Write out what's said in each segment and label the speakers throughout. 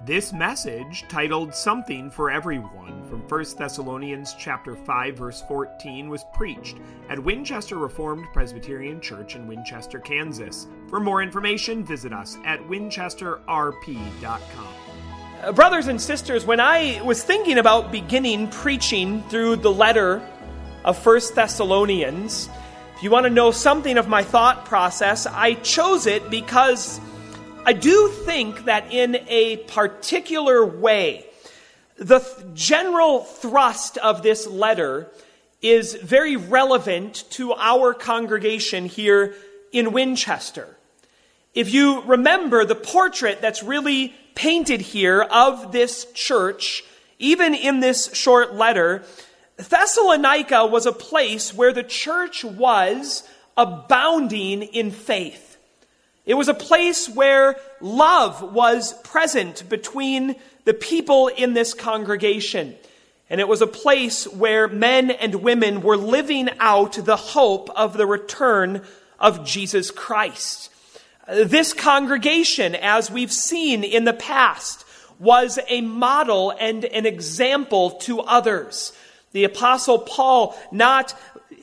Speaker 1: This message, titled Something for Everyone, from 1 Thessalonians chapter 5, verse 14, was preached at Winchester Reformed Presbyterian Church in Winchester, Kansas. For more information, visit us at winchesterrp.com.
Speaker 2: Brothers and sisters, when I was thinking about beginning preaching through the letter of 1 Thessalonians, if you want to know something of my thought process, I chose it because I do think that in a particular way, the general thrust of this letter is very relevant to our congregation here in Winchester. If you remember the portrait that's really painted here of this church, even in this short letter, Thessalonica was a place where the church was abounding in faith. It was a place where love was present between the people in this congregation. And it was a place where men and women were living out the hope of the return of Jesus Christ. This congregation, as we've seen in the past, was a model and an example to others. The Apostle Paul not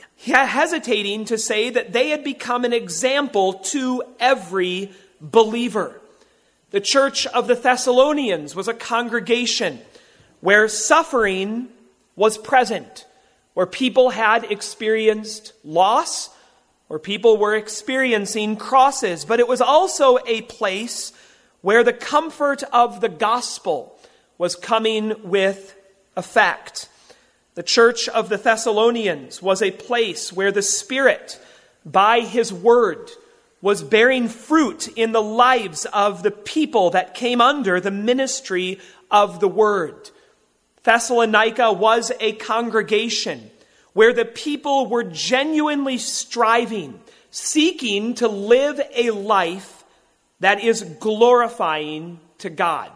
Speaker 2: hesitating to say that they had become an example to every believer. The church of the Thessalonians was a congregation where suffering was present, where people had experienced loss, where people were experiencing crosses, but it was also a place where the comfort of the gospel was coming with effect. The church of the Thessalonians was a place where the Spirit, by His word, was bearing fruit in the lives of the people that came under the ministry of the word. Thessalonica was a congregation where the people were genuinely striving, seeking to live a life that is glorifying to God.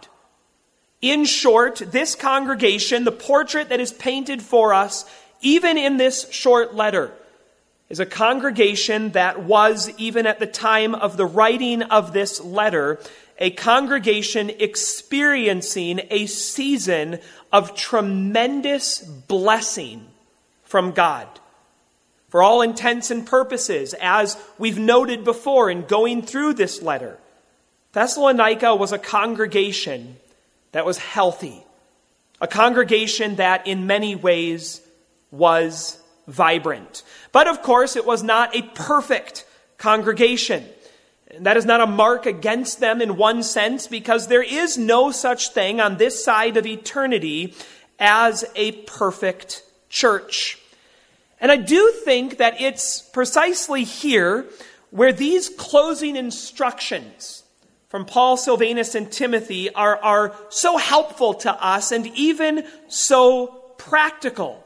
Speaker 2: In short, this congregation, the portrait that is painted for us, even in this short letter, is a congregation that was, even at the time of the writing of this letter, a congregation experiencing a season of tremendous blessing from God. For all intents and purposes, as we've noted before in going through this letter, Thessalonica was a congregation that was healthy, a congregation that in many ways was vibrant. But of course, it was not a perfect congregation. That is not a mark against them in one sense, because there is no such thing on this side of eternity as a perfect church. And I do think that it's precisely here where these closing instructions from Paul, Silvanus, and Timothy are so helpful to us and even so practical.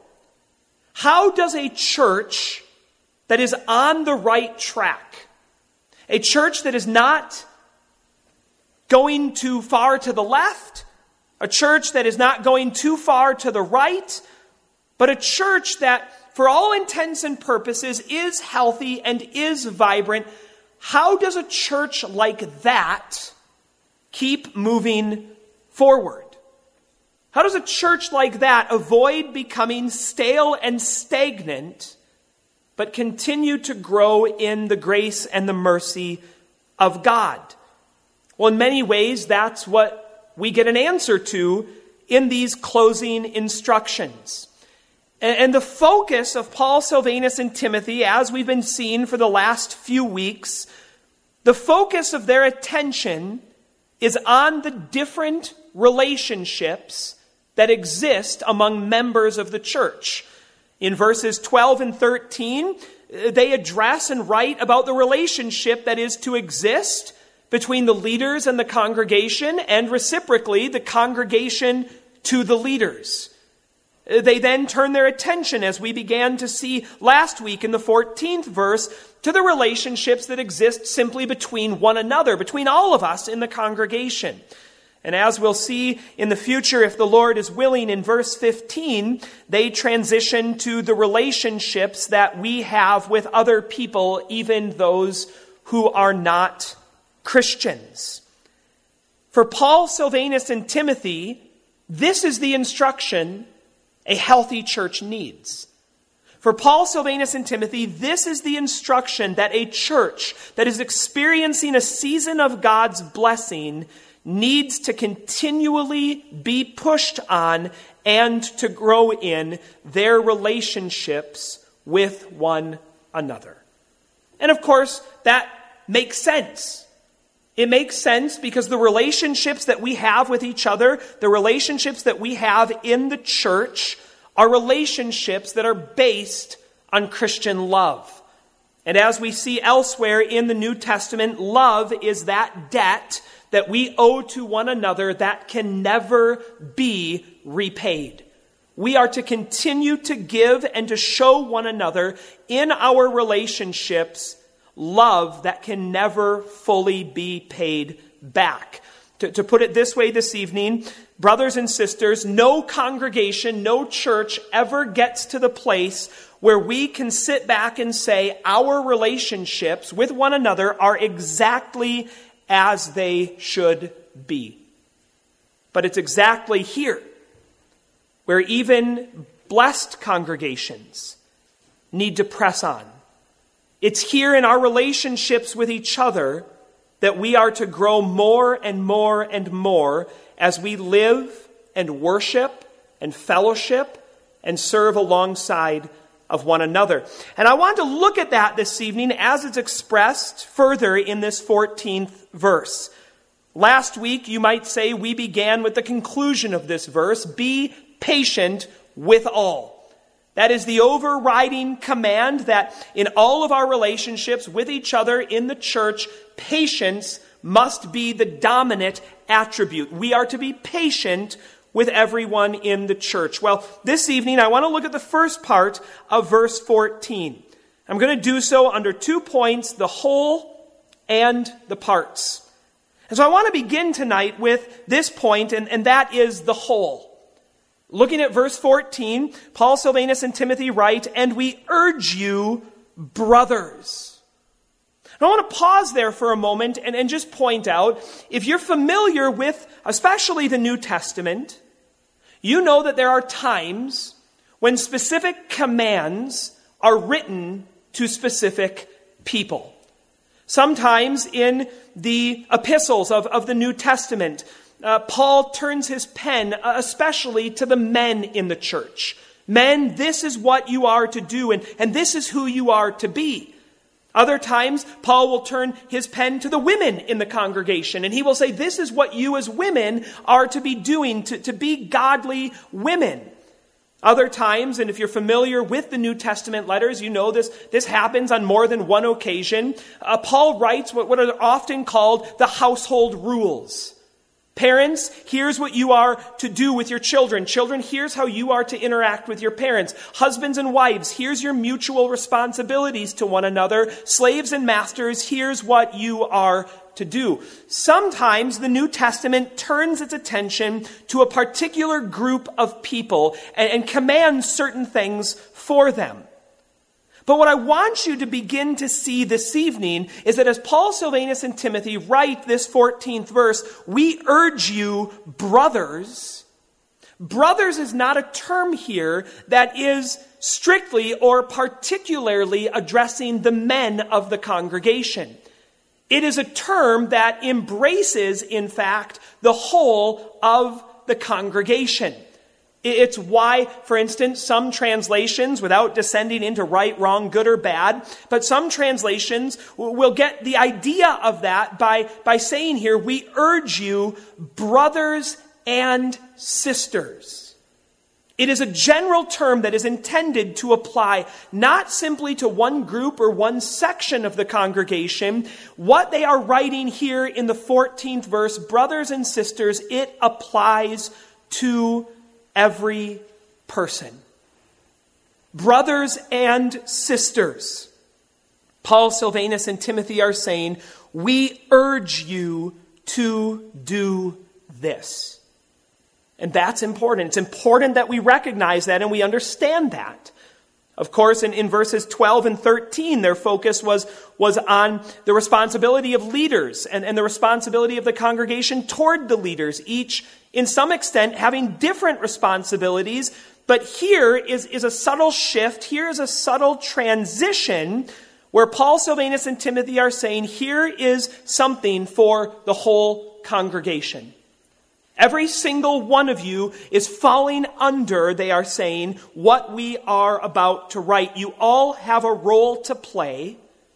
Speaker 2: How does a church that is on the right track, a church that is not going too far to the left, a church that is not going too far to the right, but a church that, for all intents and purposes, is healthy and is vibrant, how does a church like that keep moving forward? How does a church like that avoid becoming stale and stagnant, but continue to grow in the grace and the mercy of God? Well, in many ways, that's what we get an answer to in these closing instructions. And the focus of Paul, Silvanus, and Timothy, as we've been seeing for the last few weeks, the focus of their attention is on the different relationships that exist among members of the church. In verses 12 and 13, they address and write about the relationship that is to exist between the leaders and the congregation, and reciprocally, the congregation to the leaders. They then turn their attention, as we began to see last week in the 14th verse, to the relationships that exist simply between one another, between all of us in the congregation. And as we'll see in the future, if the Lord is willing, in verse 15, they transition to the relationships that we have with other people, even those who are not Christians. For Paul, Silvanus, and Timothy, this is the instruction a healthy church needs. For Paul, Silvanus, and Timothy, this is the instruction that a church that is experiencing a season of God's blessing needs to continually be pushed on and to grow in their relationships with one another. And of course, that makes sense. It makes sense because the relationships that we have with each other, the relationships that we have in the church, are relationships that are based on Christian love. And as we see elsewhere in the New Testament, love is that debt that we owe to one another that can never be repaid. We are to continue to give and to show one another in our relationships love that can never fully be paid back. To put it this way this evening, brothers and sisters, no congregation, no church ever gets to the place where we can sit back and say our relationships with one another are exactly as they should be. But it's exactly here where even blessed congregations need to press on. It's here in our relationships with each other that we are to grow more and more and more as we live and worship and fellowship and serve alongside of one another. And I want to look at that this evening as it's expressed further in this 14th verse. Last week, you might say, we began with the conclusion of this verse, be patient with all. That is the overriding command that in all of our relationships with each other in the church, patience must be the dominant attribute. We are to be patient with everyone in the church. Well, this evening I want to look at the first part of verse 14. I'm going to do so under 2 points, the whole and the parts. And so I want to begin tonight with this point, and that is the whole. Looking at verse 14, Paul, Silvanus, and Timothy write, and we urge you, brothers. And I want to pause there for a moment and just point out, if you're familiar with especially the New Testament, you know that there are times when specific commands are written to specific people. Sometimes in the epistles of the New Testament, Paul turns his pen especially to the men in the church. Men, this is what you are to do, and this is who you are to be. Other times, Paul will turn his pen to the women in the congregation, and he will say, this is what you as women are to be doing, to be godly women. Other times, and if you're familiar with the New Testament letters, you know this happens on more than one occasion. Paul writes what are often called the household rules. Parents, here's what you are to do with your children. Children, here's how you are to interact with your parents. Husbands and wives, here's your mutual responsibilities to one another. Slaves and masters, here's what you are to do. Sometimes the New Testament turns its attention to a particular group of people and commands certain things for them. But what I want you to begin to see this evening is that as Paul, Silvanus, and Timothy write this 14th verse, we urge you, brothers. Brothers is not a term here that is strictly or particularly addressing the men of the congregation. It is a term that embraces, in fact, the whole of the congregation. It's why, for instance, some translations, without descending into right, wrong, good, or bad, but some translations will get the idea of that by saying here, we urge you, brothers and sisters. It is a general term that is intended to apply not simply to one group or one section of the congregation. What they are writing here in the 14th verse, brothers and sisters, it applies to every person. Brothers and sisters, Paul, Silvanus, and Timothy are saying, we urge you to do this. And that's important. It's important that we recognize that and we understand that. Of course, in verses 12 and 13, their focus was on the responsibility of leaders and the responsibility of the congregation toward the leaders, each, in some extent, having different responsibilities. But here is a subtle shift. Here is a subtle transition where Paul, Silvanus, and Timothy are saying, here is something for the whole congregation. Every single one of you is falling under, they are saying, what we are about to write. You all have a role to play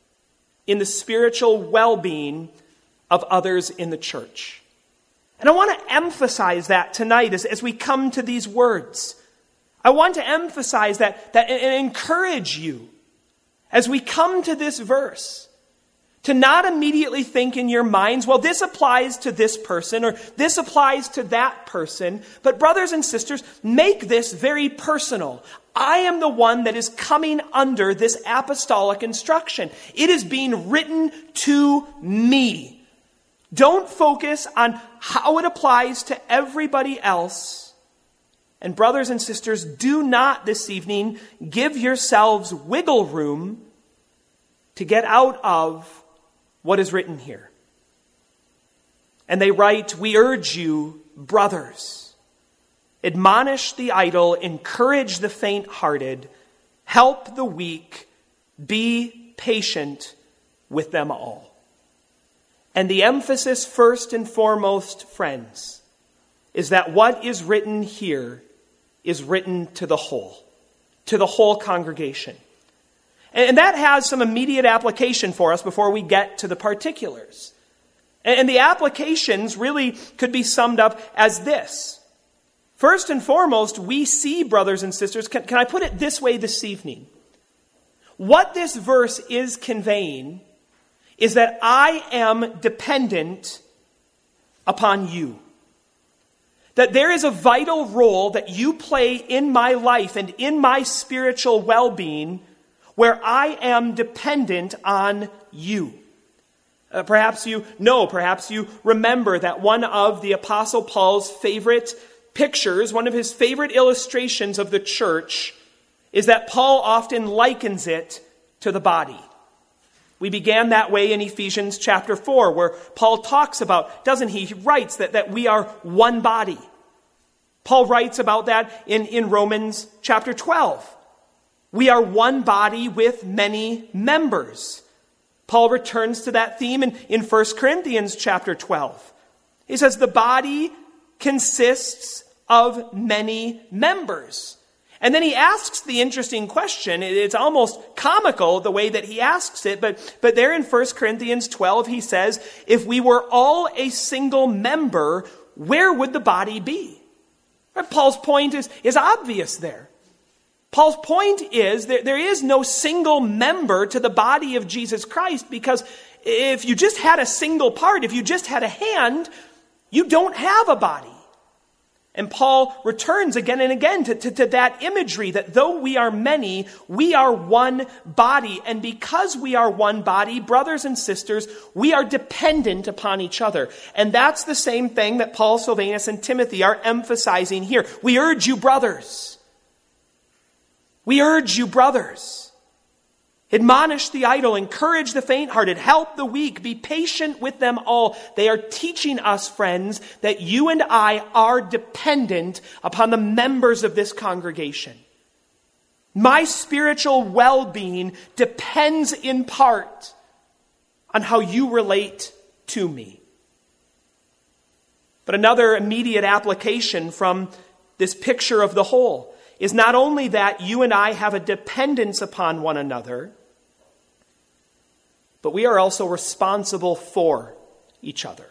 Speaker 2: in the spiritual well-being of others in the church. And I want to emphasize that tonight as we come to these words. I want to emphasize that and encourage you as we come to this verse to not immediately think in your minds, well, this applies to this person or this applies to that person. But brothers and sisters, make this very personal. I am the one that is coming under this apostolic instruction. It is being written to me. Don't focus on how it applies to everybody else. And brothers and sisters, do not this evening give yourselves wiggle room to get out of what is written here. And they write, we urge you, brothers, admonish the idle, encourage the faint-hearted, help the weak, be patient with them all. And the emphasis first and foremost, friends, is that what is written here is written to the whole congregation. And that has some immediate application for us before we get to the particulars. And the applications really could be summed up as this. First and foremost, we see, brothers and sisters, can I put it this way this evening? What this verse is conveying is that I am dependent upon you. That there is a vital role that you play in my life and in my spiritual well-being where I am dependent on you. Perhaps you remember that one of the Apostle Paul's favorite pictures, one of his favorite illustrations of the church, is that Paul often likens it to the body. We began that way in Ephesians chapter 4, where Paul talks about, doesn't he? He writes that we are one body. Paul writes about that in Romans chapter 12. We are one body with many members. Paul returns to that theme in 1 Corinthians chapter 12. He says the body consists of many members. And then he asks the interesting question. It's almost comical the way that he asks it, but there in 1 Corinthians 12 he says, if we were all a single member, where would the body be? Paul's point is obvious there. Paul's point is that there is no single member to the body of Jesus Christ, because if you just had a single part, if you just had a hand, you don't have a body. And Paul returns again and again to that imagery that though we are many, we are one body. And because we are one body, brothers and sisters, we are dependent upon each other. And that's the same thing that Paul, Silvanus, and Timothy are emphasizing here. We urge you, brothers. We urge you, brothers. Admonish the idle, encourage the faint-hearted, help the weak, be patient with them all. They are teaching us, friends, that you and I are dependent upon the members of this congregation. My spiritual well-being depends in part on how you relate to me. But another immediate application from this picture of the whole is not only that you and I have a dependence upon one another, but we are also responsible for each other.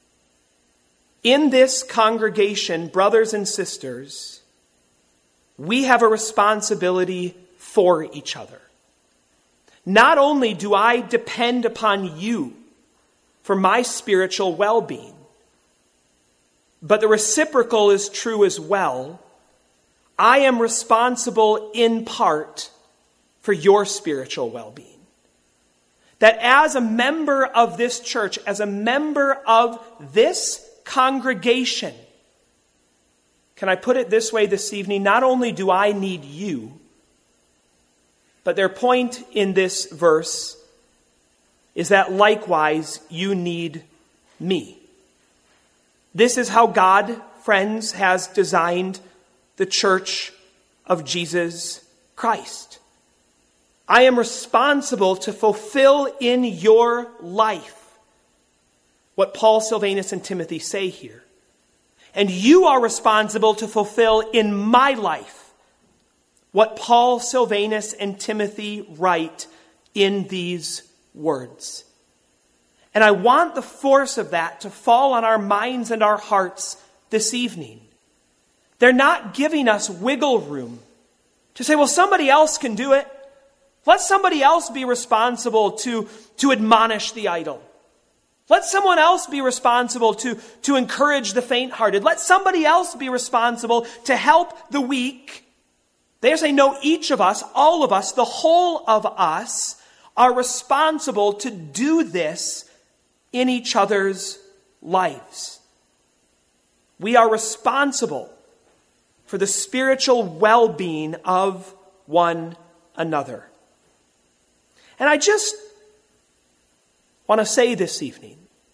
Speaker 2: In this congregation, brothers and sisters, we have a responsibility for each other. Not only do I depend upon you for my spiritual well-being, but the reciprocal is true as well. I am responsible in part for your spiritual well-being. That as a member of this church, as a member of this congregation, can I put it this way this evening? Not only do I need you, But their point in this verse is that likewise you need me. This is how God, friends, has designed the church of Jesus Christ. I am responsible to fulfill in your life what Paul, Silvanus, and Timothy say here. And you are responsible to fulfill in my life what Paul, Silvanus, and Timothy write in these words. And I want the force of that to fall on our minds and our hearts this evening. They're not giving us wiggle room to say, well, somebody else can do it. Let somebody else be responsible to admonish the idle. Let someone else be responsible to encourage the faint-hearted. Let somebody else be responsible to help the weak. They say, no, each of us, all of us, the whole of us are responsible to do this in each other's lives. We are responsible for the spiritual well-being of one another. And I just want to say this evening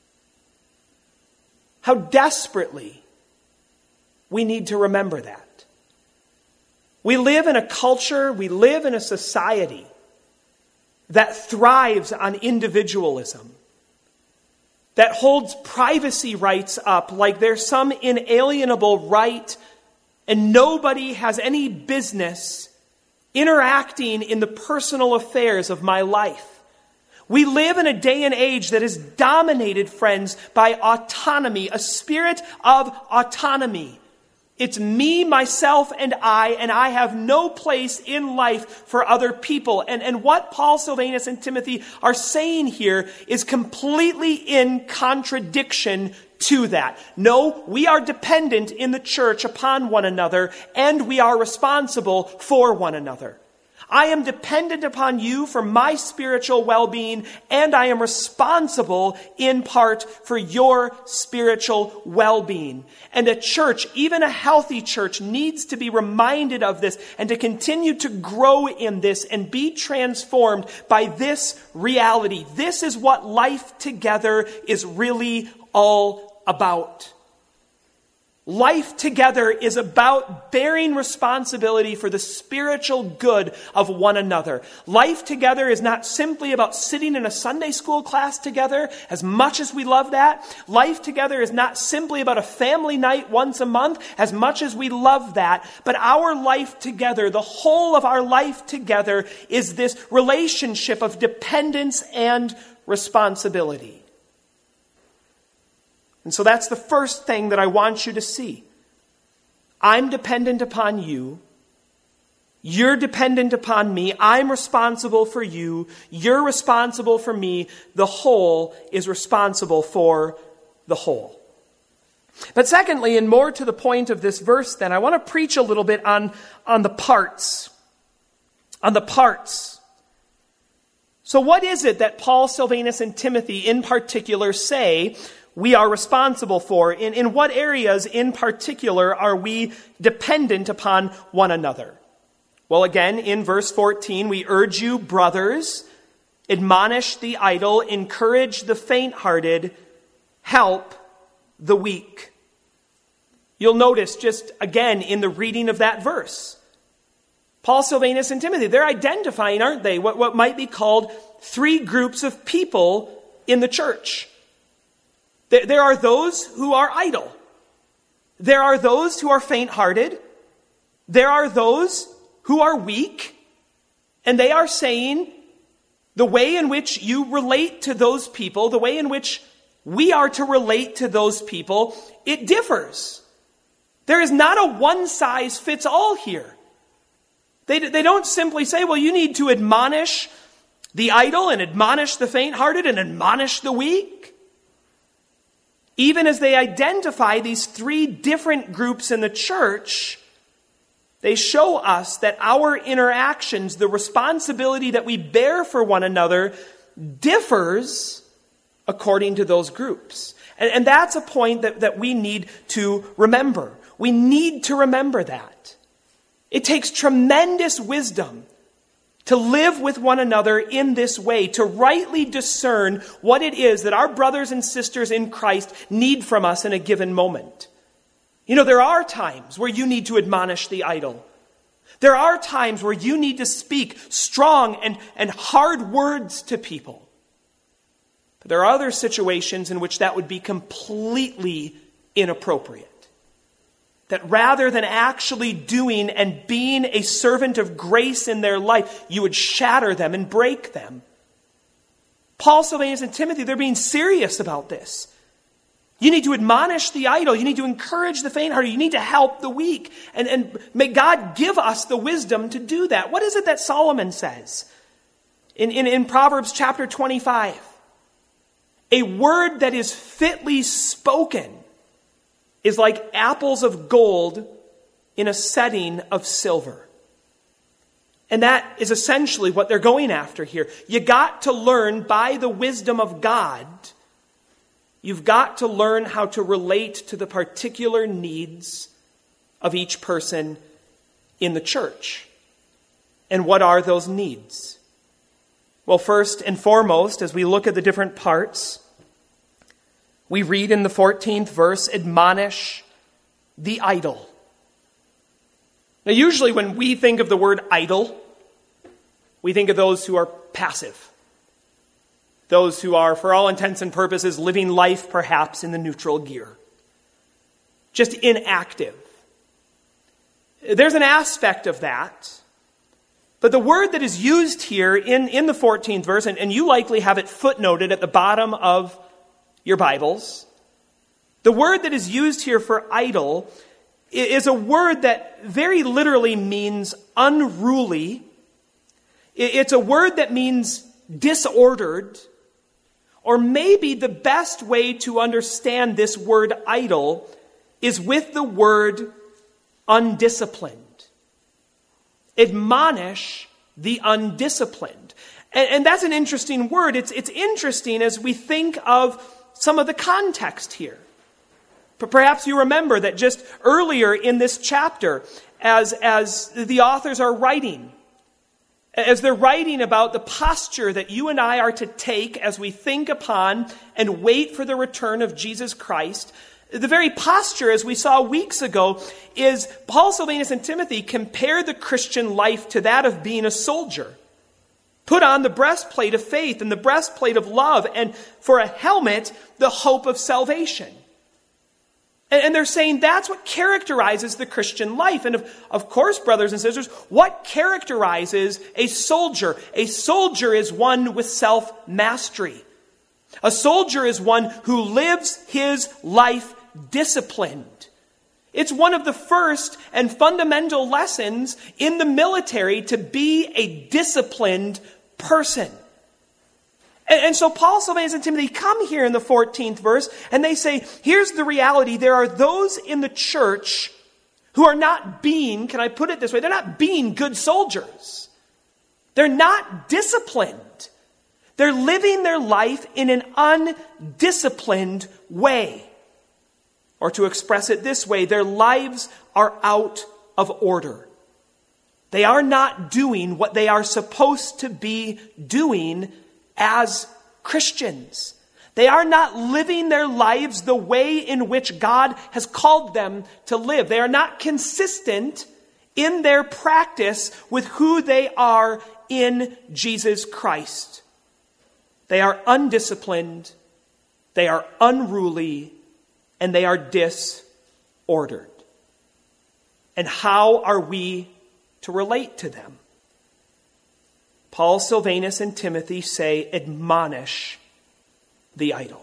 Speaker 2: how desperately we need to remember that. We live in a culture, we live in a society that thrives on individualism, that holds privacy rights up like there's some inalienable right and nobody has any business interacting in the personal affairs of my life. We live in a day and age that is dominated, friends, by autonomy, a spirit of autonomy. It's me, myself, and I have no place in life for other people. And what Paul, Silvanus, and Timothy are saying here is completely in contradiction to that. No, we are dependent in the church upon one another, and we are responsible for one another. I am dependent upon you for my spiritual well-being, and I am responsible in part for your spiritual well-being. And a church, even a healthy church, needs to be reminded of this and to continue to grow in this and be transformed by this reality. This is what life together is really all about. Life together is about bearing responsibility for the spiritual good of one another. Life together is not simply about sitting in a Sunday school class together, as much as we love that. Life together is not simply about a family night once a month, as much as we love that. But our life together, the whole of our life together, is this relationship of dependence and responsibility. And so that's the first thing that I want you to see. I'm dependent upon you. You're dependent upon me. I'm responsible for you. You're responsible for me. The whole is responsible for the whole. But secondly, and more to the point of this verse then, I want to preach a little bit on the parts. On the parts. So what is it that Paul, Silvanus, and Timothy in particular say we are responsible for? In what areas in particular are we dependent upon one another? Well, again, in verse 14, we urge you, brothers, admonish the idle, encourage the faint-hearted, help the weak. You'll notice just again in the reading of that verse, Paul, Silvanus, and Timothy, they're identifying, aren't they, what might be called three groups of people in the church. There are those who are idle. There are those who are faint-hearted. There are those who are weak. And they are saying the way in which you relate to those people, the way in which we are to relate to those people, it differs. There is not a one-size-fits-all here. They don't simply say, well, you need to admonish the idle and admonish the faint-hearted and admonish the weak. Even as they identify these three different groups in the church, they show us that our interactions, the responsibility that we bear for one another, differs according to those groups. And that's a point that we need to remember. We need to remember that. It takes tremendous wisdom to live with one another in this way, to rightly discern what it is that our brothers and sisters in Christ need from us in a given moment. There are times where you need to admonish the idle. There are times where you need to speak strong and hard words to people. But there are other situations in which that would be completely inappropriate. That rather than actually doing and being a servant of grace in their life, you would shatter them and break them. Paul, Silvanus, and Timothy, they're being serious about this. You need to admonish the idle. You need to encourage the faint-hearted. You need to help the weak. And may God give us the wisdom to do that. What is it that Solomon says in Proverbs chapter 25? A word that is fitly spoken is like apples of gold in a setting of silver. And that is essentially what they're going after here. You got to learn by the wisdom of God. You've got to learn how to relate to the particular needs of each person in the church. And what are those needs? Well, first and foremost, as we look at the different parts, we read in the 14th verse, admonish the idle. Now, usually when we think of the word idle, we think of those who are passive. Those who are, for all intents and purposes, living life perhaps in the neutral gear. Just inactive. There's an aspect of that. But the word that is used here in the 14th verse, and you likely have it footnoted at the bottom of your Bibles, the word that is used here for idle is a word that very literally means unruly. It's a word that means disordered. Or maybe the best way to understand this word idle is with the word undisciplined. Admonish the undisciplined. And that's an interesting word. It's interesting as we think of some of the context here. Perhaps you remember that just earlier in this chapter, as the authors are writing, as they're writing about the posture that you and I are to take as we think upon and wait for the return of Jesus Christ, the very posture, as we saw weeks ago, is Paul, Silvanus, and Timothy compare the Christian life to that of being a soldier. Put on the breastplate of faith and the breastplate of love, and for a helmet, the hope of salvation. And they're saying that's what characterizes the Christian life. And of course, brothers and sisters, what characterizes a soldier? A soldier is one with self-mastery. A soldier is one who lives his life disciplined. It's one of the first and fundamental lessons in the military to be a disciplined person. And so Paul, Silvanus, and Timothy come here in the 14th verse, and they say, here's the reality. There are those in the church who are not being, can I put it this way, they're not being good soldiers. They're not disciplined. They're living their life in an undisciplined way. Or to express it this way, their lives are out of order. They are not doing what they are supposed to be doing as Christians. They are not living their lives the way in which God has called them to live. They are not consistent in their practice with who they are in Jesus Christ. They are undisciplined, they are unruly, and they are disordered. And how are we to relate to them? Paul, Silvanus, and Timothy say, admonish the idle.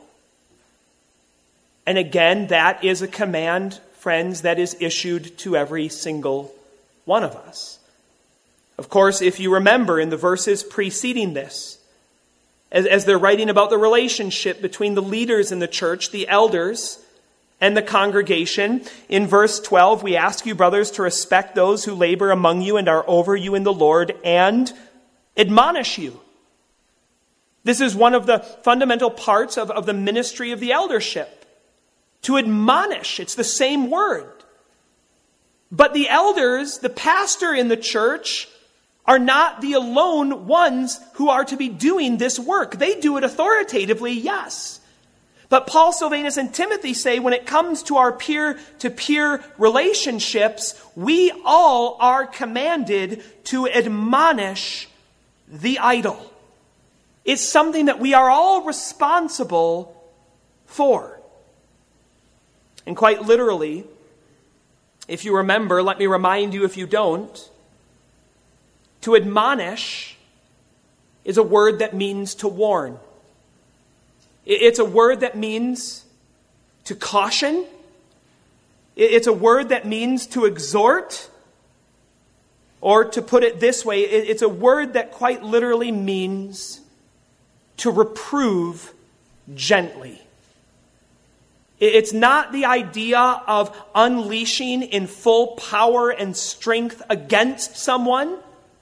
Speaker 2: And again, that is a command, friends, that is issued to every single one of us. Of course, if you remember in the verses preceding this, as they're writing about the relationship between the leaders in the church, the elders, and the congregation, in verse 12, we ask you, brothers, to respect those who labor among you and are over you in the Lord, and admonish you. This is one of the fundamental parts of the ministry of the eldership. To admonish, it's the same word. But the elders, the pastor in the church, are not the alone ones who are to be doing this work. They do it authoritatively, yes. But Paul, Silvanus, and Timothy say when it comes to our peer-to-peer relationships, we all are commanded to admonish the idle. It's something that we are all responsible for. And quite literally, if you remember, let me remind you if you don't, to admonish is a word that means to warn. It's a word that means to caution. It's a word that means to exhort. Or to put it this way, it's a word that quite literally means to reprove gently. It's not the idea of unleashing in full power and strength against someone.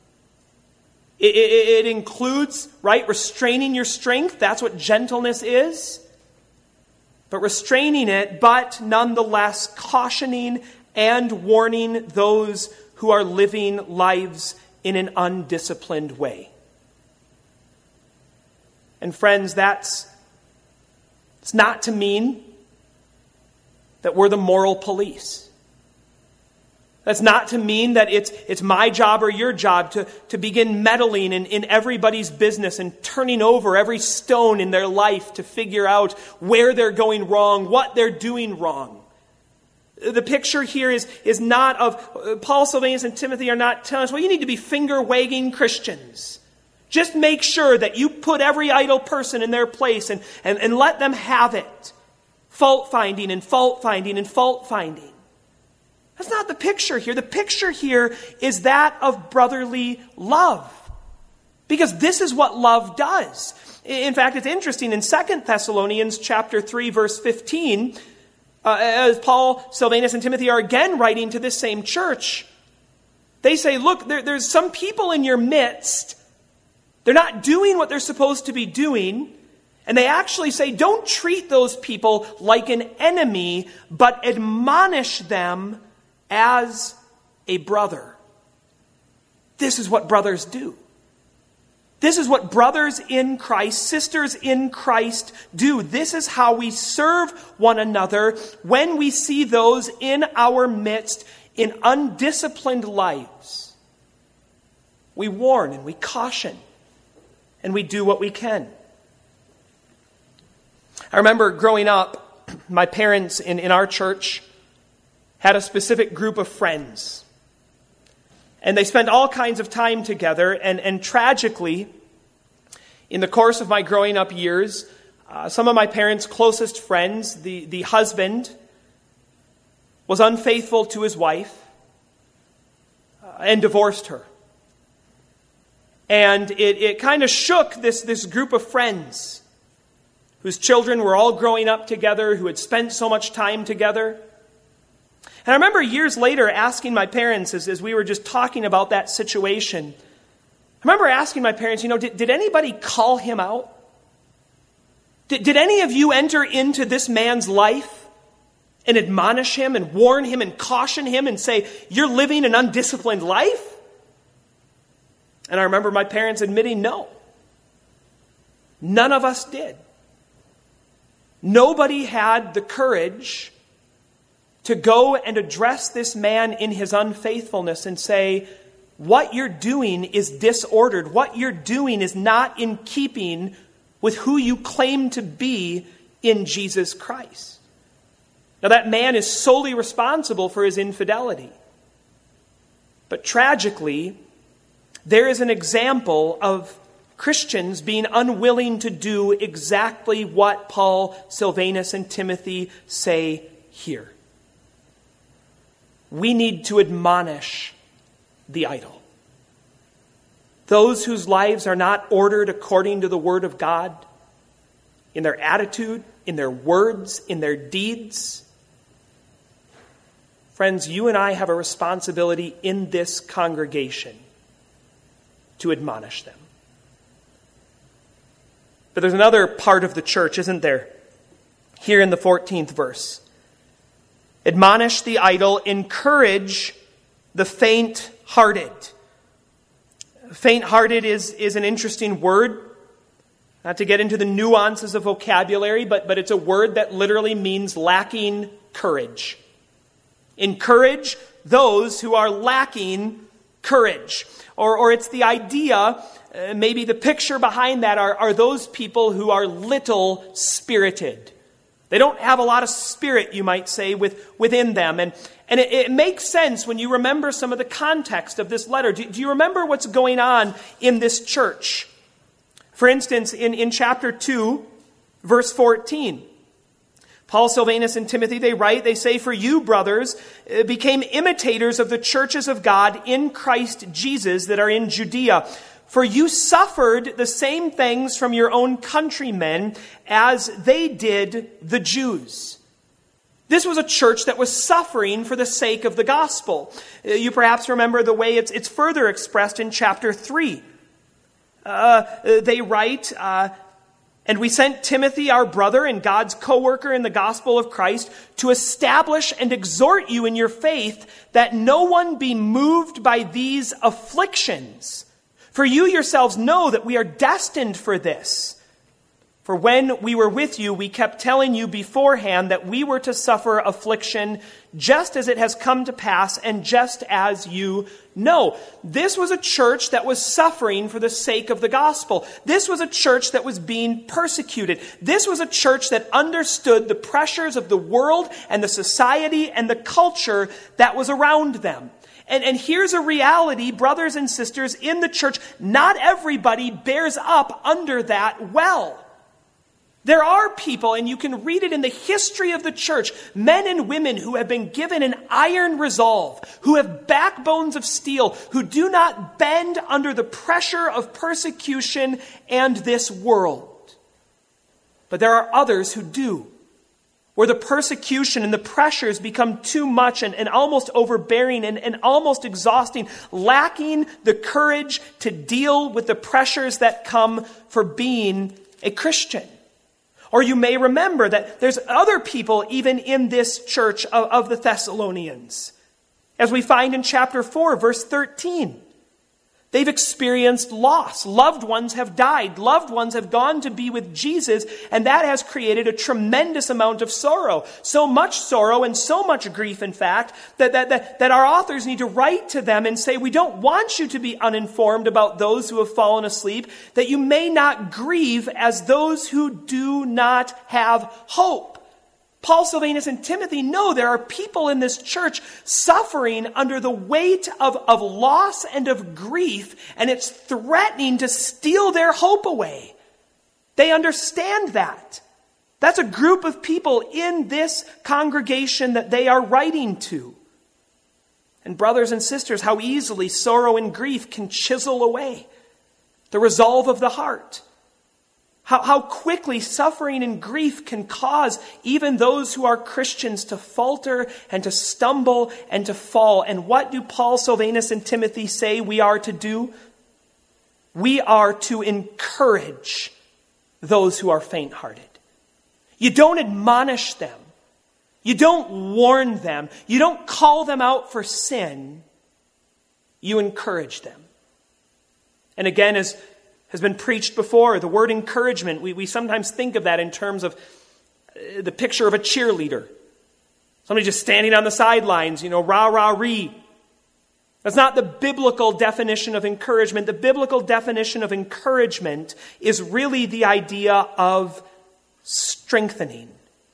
Speaker 2: It includes, right, restraining your strength. That's what gentleness is. But restraining it, but nonetheless cautioning and warning those who are living lives in an undisciplined way. And friends, it's not to mean that we're the moral police. That's not to mean that it's my job or your job to begin meddling in everybody's business and turning over every stone in their life to figure out where they're going wrong, what they're doing wrong. The picture here is not of, Paul, Silvanus, and Timothy are not telling us, well, you need to be finger-wagging Christians. Just make sure that you put every idle person in their place and let them have it. Fault-finding and fault-finding and fault-finding. That's not the picture here. The picture here is that of brotherly love. Because this is what love does. In fact, it's interesting. In 2 Thessalonians chapter 3, verse 15, as Paul, Silvanus, and Timothy are again writing to this same church, they say, look, there's some people in your midst. They're not doing what they're supposed to be doing. And they actually say, don't treat those people like an enemy, but admonish them as a brother. This is what brothers do. This is what brothers in Christ, sisters in Christ do. This is how we serve one another when we see those in our midst in undisciplined lives. We warn and we caution and we do what we can. I remember growing up, my parents in our church had a specific group of friends. And they spent all kinds of time together. And tragically, in the course of my growing up years, some of my parents' closest friends, the husband, was unfaithful to his wife and divorced her. And it kind of shook this group of friends whose children were all growing up together, who had spent so much time together. And I remember years later asking my parents, as we were just talking about that situation, I remember asking my parents, did anybody call him out? Did any of you enter into this man's life and admonish him and warn him and caution him and say, you're living an undisciplined life? And I remember my parents admitting, no. None of us did. Nobody had the courage to go and address this man in his unfaithfulness and say, what you're doing is disordered. What you're doing is not in keeping with who you claim to be in Jesus Christ. Now that man is solely responsible for his infidelity. But tragically, there is an example of Christians being unwilling to do exactly what Paul, Silvanus, and Timothy say here. We need to admonish the idle. Those whose lives are not ordered according to the Word of God, in their attitude, in their words, in their deeds. Friends, you and I have a responsibility in this congregation to admonish them. But there's another part of the church, isn't there? Here in the 14th verse. Admonish the idle, encourage the faint-hearted. Faint-hearted is an interesting word. Not to get into the nuances of vocabulary, but it's a word that literally means lacking courage. Encourage those who are lacking courage. Or it's the idea, maybe the picture behind that are those people who are little spirited. They don't have a lot of spirit, you might say, within them. And it makes sense when you remember some of the context of this letter. Do you remember what's going on in this church? For instance, in chapter 2, verse 14, Paul, Silvanus, and Timothy, they say, "For you, brothers, became imitators of the churches of God in Christ Jesus that are in Judea. For you suffered the same things from your own countrymen as they did the Jews." This was a church that was suffering for the sake of the gospel. You perhaps remember the way it's further expressed in chapter 3. They write, "And we sent Timothy, our brother and God's co-worker in the gospel of Christ, to establish and exhort you in your faith, that no one be moved by these afflictions. For you yourselves know that we are destined for this. For when we were with you, we kept telling you beforehand that we were to suffer affliction, just as it has come to pass, and just as you know." This was a church that was suffering for the sake of the gospel. This was a church that was being persecuted. This was a church that understood the pressures of the world and the society and the culture that was around them. And here's a reality, brothers and sisters, in the church. Not everybody bears up under that well. There are people, and you can read it in the history of the church, men and women who have been given an iron resolve, who have backbones of steel, who do not bend under the pressure of persecution and this world. But there are others who do, where the persecution and the pressures become too much and almost overbearing and almost exhausting, lacking the courage to deal with the pressures that come for being a Christian. Or you may remember that there's other people even in this church of the Thessalonians. As we find in chapter 4, verse 13. They've experienced loss. Loved ones have died. Loved ones have gone to be with Jesus, and that has created a tremendous amount of sorrow. So much sorrow and so much grief, in fact, that our authors need to write to them and say, "We don't want you to be uninformed about those who have fallen asleep, that you may not grieve as those who do not have hope." Paul, Silvanus, and Timothy know there are people in this church suffering under the weight of loss and of grief, and it's threatening to steal their hope away. They understand that. That's a group of people in this congregation that they are writing to. And brothers and sisters, how easily sorrow and grief can chisel away the resolve of the heart. How quickly suffering and grief can cause even those who are Christians to falter and to stumble and to fall. And what do Paul, Silvanus, and Timothy say we are to do? We are to encourage those who are faint-hearted. You don't admonish them. You don't warn them. You don't call them out for sin. You encourage them. And again, as has been preached before, the word encouragement, we sometimes think of that in terms of the picture of a cheerleader. Somebody just standing on the sidelines, rah, rah, ree. That's not the biblical definition of encouragement. The biblical definition of encouragement is really the idea of strengthening.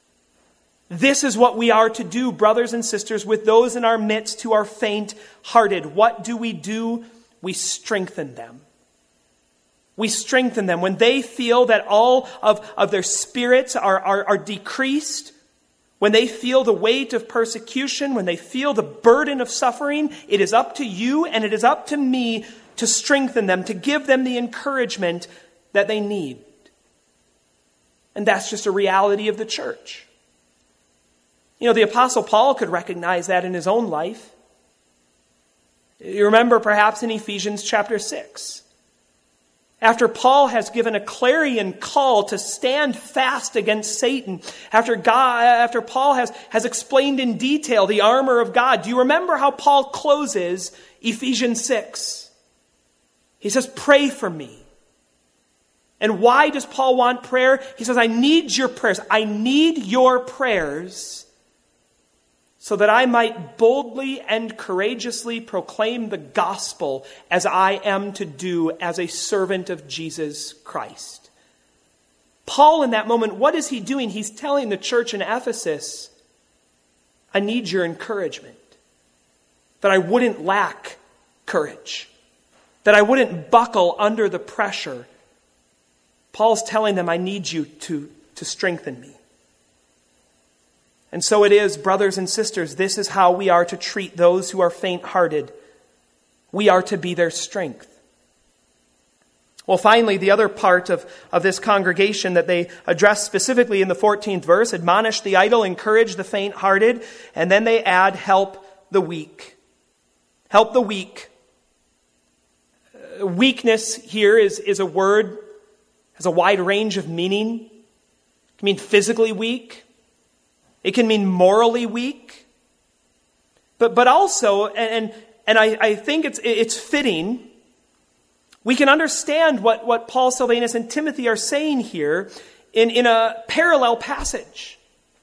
Speaker 2: This is what we are to do, brothers and sisters, with those in our midst who are faint-hearted. What do? We strengthen them. We strengthen them. When they feel that all of their spirits are decreased, when they feel the weight of persecution, when they feel the burden of suffering, it is up to you and it is up to me to strengthen them, to give them the encouragement that they need. And that's just a reality of the church. The Apostle Paul could recognize that in his own life. You remember perhaps in Ephesians chapter 6. After Paul has given a clarion call to stand fast against Satan, after Paul has explained in detail the armor of God, do you remember how Paul closes Ephesians 6? He says, pray for me. And why does Paul want prayer? He says, I need your prayers. I need your prayers so that I might boldly and courageously proclaim the gospel as I am to do as a servant of Jesus Christ. Paul, in that moment, what is he doing? He's telling the church in Ephesus, I need your encouragement, that I wouldn't lack courage, that I wouldn't buckle under the pressure. Paul's telling them, I need you to strengthen me. And so it is, brothers and sisters, this is how we are to treat those who are faint-hearted. We are to be their strength. Well, finally, the other part of this congregation that they address specifically in the 14th verse, admonish the idle, encourage the faint-hearted, and then they add, help the weak. Help the weak. Weakness here is a word, has a wide range of meaning. It can mean physically weak. It can mean morally weak. But also, and I think it's fitting, we can understand what Paul, Silvanus, and Timothy are saying here in a parallel passage.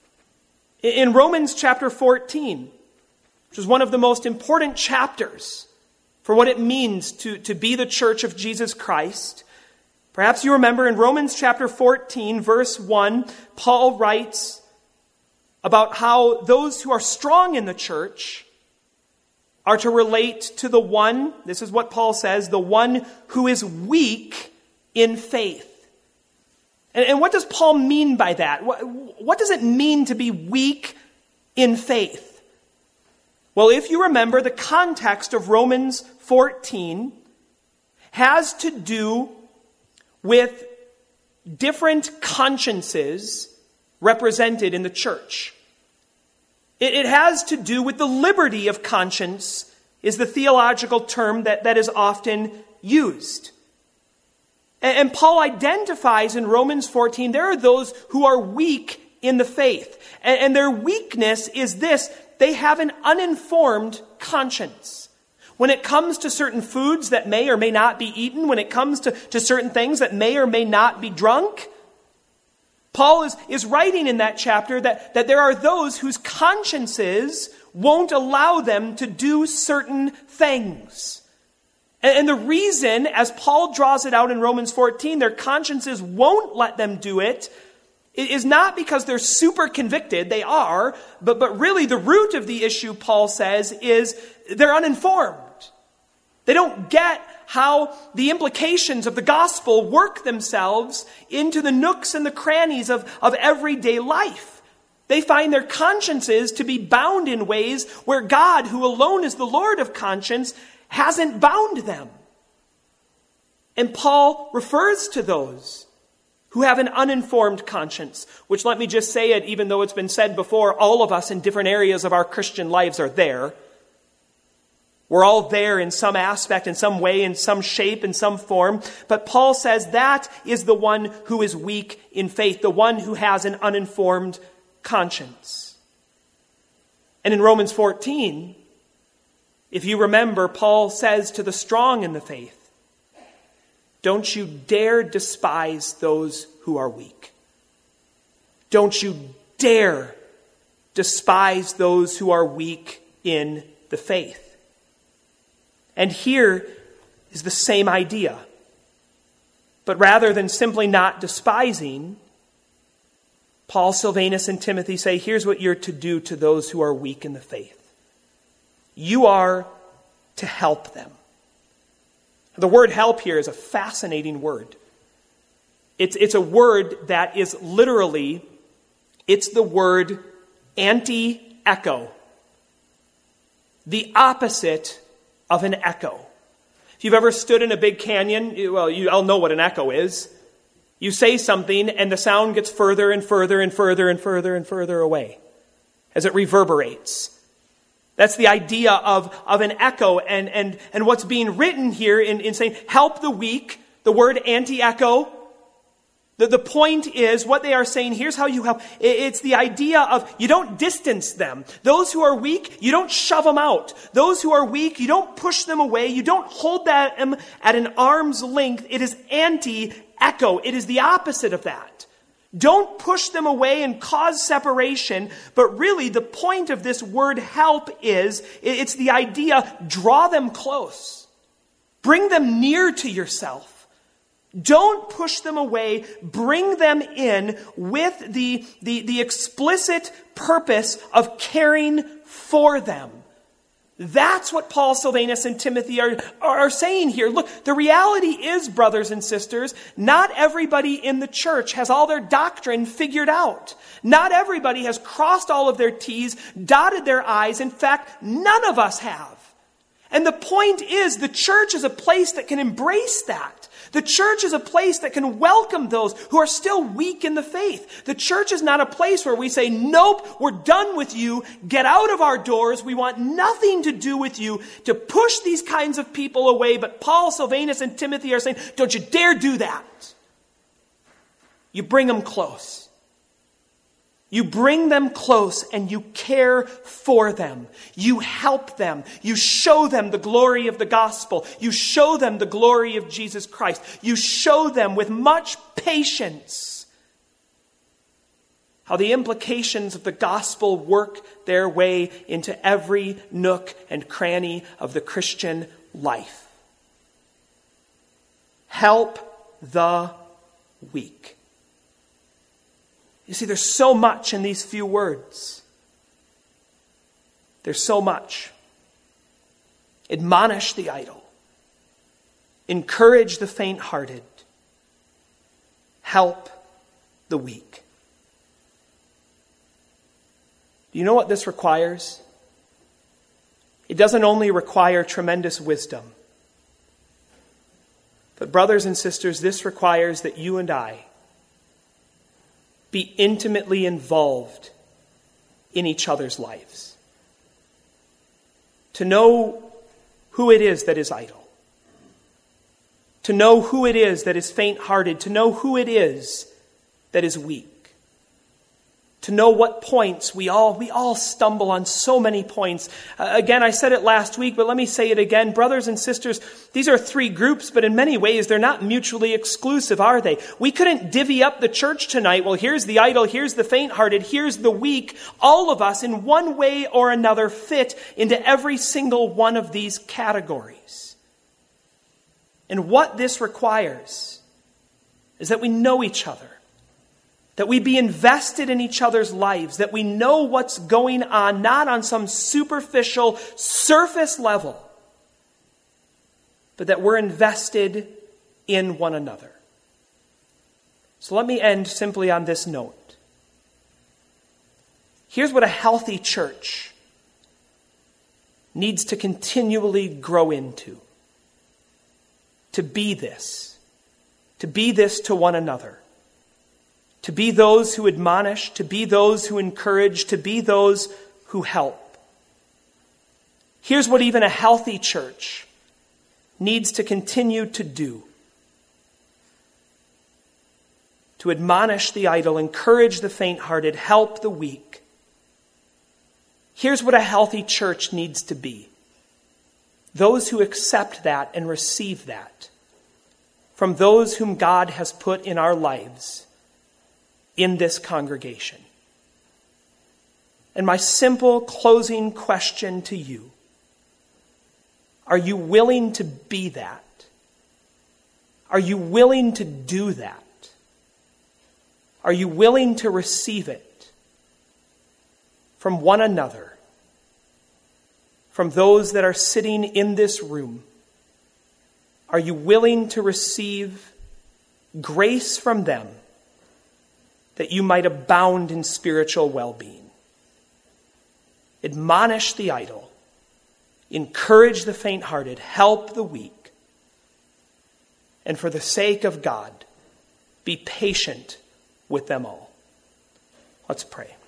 Speaker 2: In Romans chapter 14, which is one of the most important chapters for what it means to be the church of Jesus Christ. Perhaps you remember in Romans chapter 14, verse 1, Paul writes about how those who are strong in the church are to relate to the one, this is what Paul says, the one who is weak in faith. And what does Paul mean by that? What does it mean to be weak in faith? Well, if you remember, the context of Romans 14 has to do with different consciences represented in the church. It has to do with the liberty of conscience, is the theological term that is often used. And Paul identifies in Romans 14, there are those who are weak in the faith. And their weakness is this: they have an uninformed conscience. When it comes to certain foods that may or may not be eaten, when it comes to certain things that may or may not be drunk, Paul is writing in that chapter that there are those whose consciences won't allow them to do certain things. And the reason, as Paul draws it out in Romans 14, their consciences won't let them do it, is not because they're super convicted, they are, but really the root of the issue, Paul says, is they're uninformed. They don't get how the implications of the gospel work themselves into the nooks and the crannies of everyday life. They find their consciences to be bound in ways where God, who alone is the Lord of conscience, hasn't bound them. And Paul refers to those who have an uninformed conscience, which, let me just say it, even though it's been said before, all of us in different areas of our Christian lives are there. We're all there in some aspect, in some way, in some shape, in some form. But Paul says that is the one who is weak in faith, the one who has an uninformed conscience. And in Romans 14, if you remember, Paul says to the strong in the faith, don't you dare despise those who are weak. Don't you dare despise those who are weak in the faith. And here is the same idea. But rather than simply not despising, Paul, Silvanus, and Timothy say, here's what you're to do to those who are weak in the faith. You are to help them. The word help here is a fascinating word. It's a word that is literally, it's the word anti-echo. The opposite of an echo. If you've ever stood in a big canyon, well, you all know what an echo is. You say something and the sound gets further and further and further and further and further away as it reverberates. That's the idea of an echo. And what's being written here in saying, help the weak, the word anti-echo, The point is, what they are saying, here's how you help. It's the idea of you don't distance them. Those who are weak, you don't shove them out. Those who are weak, you don't push them away. You don't hold them at an arm's length. It is anti-echo. It is the opposite of that. Don't push them away and cause separation. But really, the point of this word help is, it's the idea, draw them close. Bring them near to yourself. Don't push them away. Bring them in with the explicit purpose of caring for them. That's what Paul, Silvanus, and Timothy are saying here. Look, the reality is, brothers and sisters, not everybody in the church has all their doctrine figured out. Not everybody has crossed all of their T's, dotted their I's. In fact, none of us have. And the point is, the church is a place that can embrace that. The church is a place that can welcome those who are still weak in the faith. The church is not a place where we say, nope, we're done with you. Get out of our doors. We want nothing to do with you, to push these kinds of people away. But Paul, Silvanus, and Timothy are saying, don't you dare do that. You bring them close. You bring them close and you care for them. You help them. You show them the glory of the gospel. You show them the glory of Jesus Christ. You show them with much patience how the implications of the gospel work their way into every nook and cranny of the Christian life. Help the weak. You see, there's so much in these few words. There's so much. Admonish the idle. Encourage the faint-hearted. Help the weak. Do you know what this requires? It doesn't only require tremendous wisdom. But brothers and sisters, this requires that you and I be intimately involved in each other's lives. To know who it is that is idle. To know who it is that is faint-hearted. To know who it is that is weak. To know what points we all stumble on so many points. Again, I said it last week, but let me say it again. Brothers and sisters, these are three groups, but in many ways they're not mutually exclusive, are they? We couldn't divvy up the church tonight. Well, here's the idle, here's the faint-hearted, here's the weak. All of us, in one way or another, fit into every single one of these categories. And what this requires is that we know each other. That we be invested in each other's lives. That we know what's going on, not on some superficial, surface level. But that we're invested in one another. So let me end simply on this note. Here's what a healthy church needs to continually grow into. To be this. To be this to one another. To be those who admonish, to be those who encourage, to be those who help. Here's what even a healthy church needs to continue to do. To admonish the idle, encourage the faint-hearted, help the weak. Here's what a healthy church needs to be. Those who accept that and receive that from those whom God has put in our lives in this congregation. And my simple closing question to you, are you willing to be that? Are you willing to do that? Are you willing to receive it from one another, from those that are sitting in this room? Are you willing to receive grace from them that you might abound in spiritual well-being? Admonish the idle. Encourage the faint-hearted. Help the weak. And for the sake of God, be patient with them all. Let's pray.